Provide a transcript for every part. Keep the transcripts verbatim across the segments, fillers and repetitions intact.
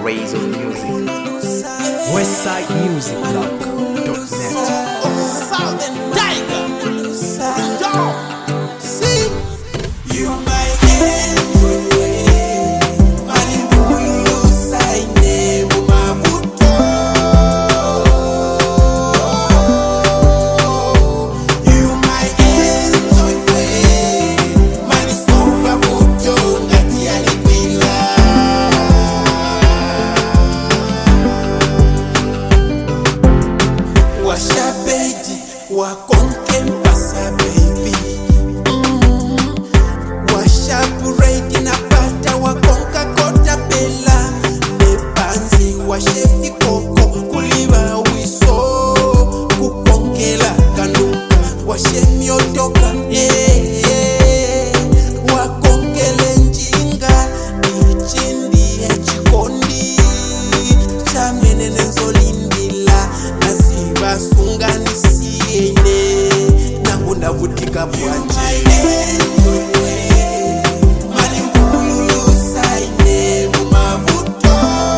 Rays of Music. Westside Music Blog dot net. Southern Tiger. See, you my everywhere. Malibulu saine mumavuto. You my everywhere. Manisofa vuto ngati alikwila. Washabedi wakonke mpasa baby. mm. Washaburedi na pata wakonka kota bela. Nepanzi washefi koko kuliba wiso. Kukonkela kanuka washemi otoka eh, eh. Wakonkele njinga ichindi echikondi. Chamene nenzolindila nasibasunga nisiyene nangu ndavutika bwanje. Malibulu saine mumavuto.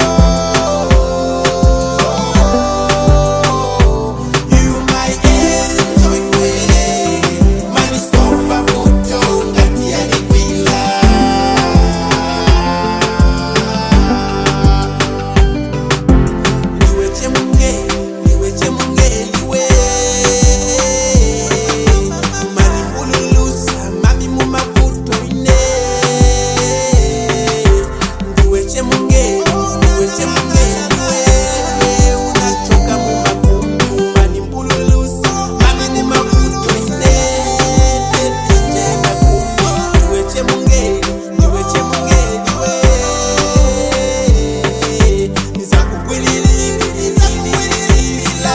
You my everywhere. Manisofa vuto ngati alikwila. Niweche munge, niweche munge liwe. Malibulusa mami mumavuto ine. Niweche munge, niweche munge liwe. Unachoka mumavuto. Malibulusa mami mumavuto ine. Tetinje na kumi. Niweche munge, niweche munge liwe. Nizakukwilili, nizakukwilila.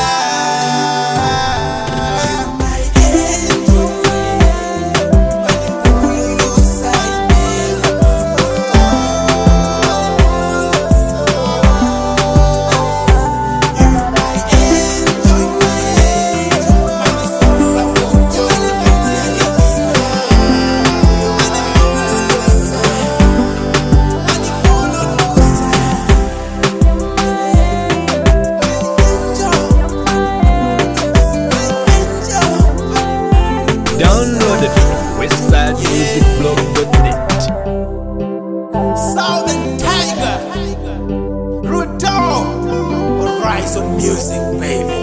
My everywhere. Malibulu saine mumavuto. You my everywhere. Manisofa vuto ngati alikwila. Download it from westside music blog dot net. Southern Tiger, Ruto, Rise of Music, baby.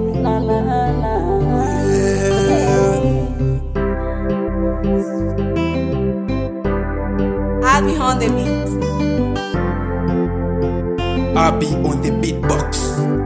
I'll be on the beat. I'll be on the beatbox.